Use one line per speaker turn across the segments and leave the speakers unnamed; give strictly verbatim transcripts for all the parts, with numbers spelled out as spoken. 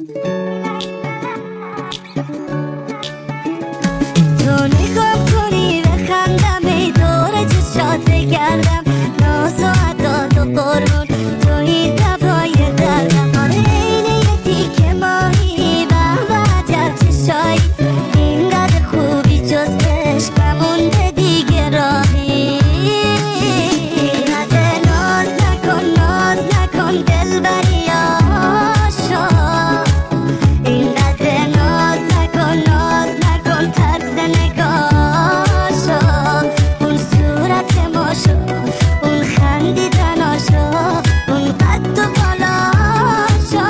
تو نگاه کنی بخندم ای دور چشات بگردم ناز و عداد و قربون تو این دوای دردم آره این یه تیکه ماهی به وجب چشایی اینقدر خوبی جز عشق نمونده دیگه راهی اینقدر ناز نکن ناز نکن دلبری آشا اینقدر ناز نکن ناز نکن طرز نگاشا اون صورت ماشا اون خندیدناشا اون قد و بالاشا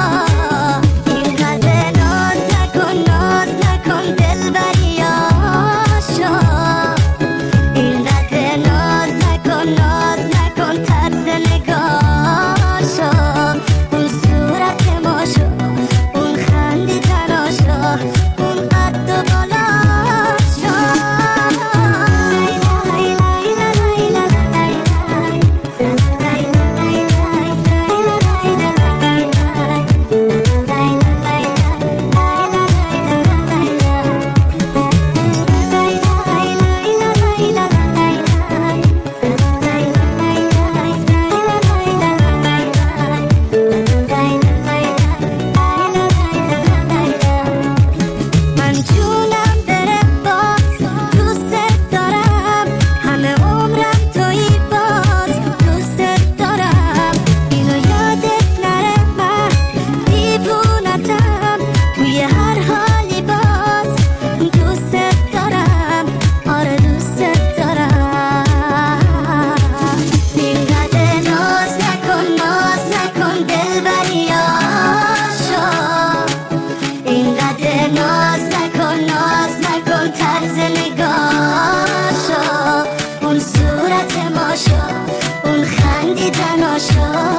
اینقدر ناز نکن ناز نکن دلبری آشا اینقدر ناز نکن ناز نکن طرز نگاشا اون صورت ماشا اون خندیدناشا اون قد و بالاشا من جونم بره باز دوست دارم همه عمرم تویی باز دوست دارم اینو یادت نره من دیوونتم توی هر حالی باز دوست دارم آره دوست دارم اینقدر ناز نکن ناز نکن دلبری آشا اینقدر ناز نکن ناز نکن طرز نگاشا اون صورت ماشا اون خندیدناشا